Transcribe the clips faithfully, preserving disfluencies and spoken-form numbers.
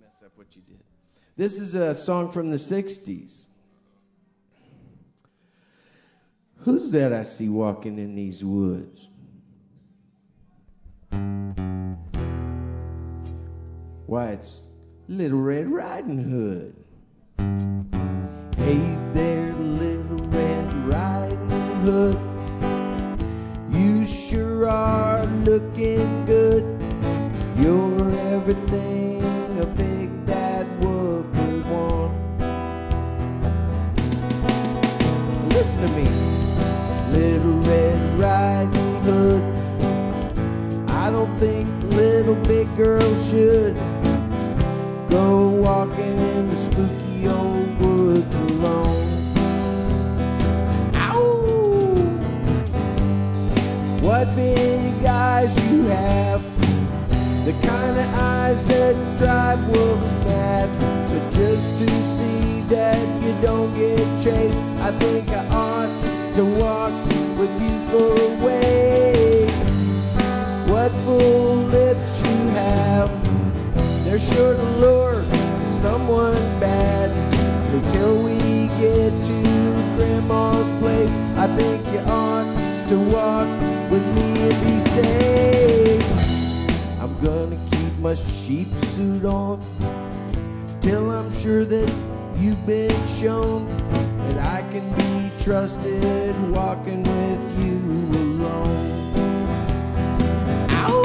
mess up what you did. This is a song from the sixties. Who's that I see walking in these woods? Why, it's Little Red Riding Hood. Hey there, Little Red Riding Hood. You sure are looking good. You're everything a big bad wolf would want. Listen to me, Little Red Riding Hood. I don't think little big girls should go walking in the spooky old woods alone. Ow! What big eyes you have, the kind of eyes that drive wolves mad. So just to see that you don't get chased, I think I ought to walk with you for a way. What full lips you have, they're sure to lure someone bad. So till we get to Grandma's place, I think you ought to walk with me and be safe. I'm gonna keep my sheep suit on till I'm sure that you've been shown that I can be trusted walking with you alone. Ow!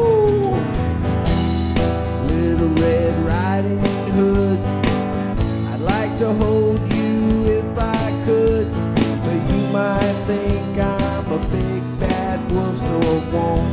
Little Red Riding Hood, I'd like to hold you if I could, but you might think I'm a big bad wolf, so I won't.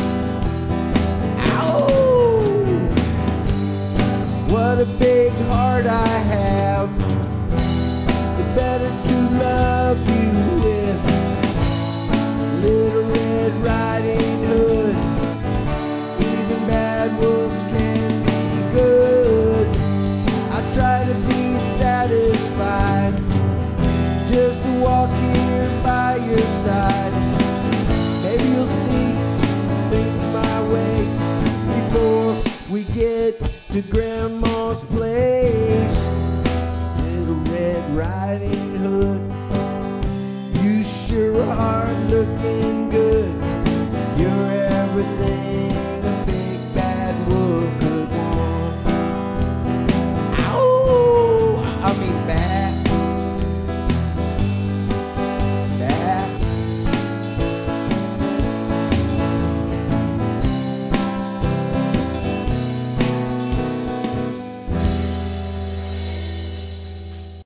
What a big heart I have, the better to love you with. Little Red Riding Hood, even bad wolves can be good. I try to be satisfied just to walk here by your side. Maybe you'll see things my way before we get to Grandma's place. Little Red Riding Hood, you sure are looking good. You're everything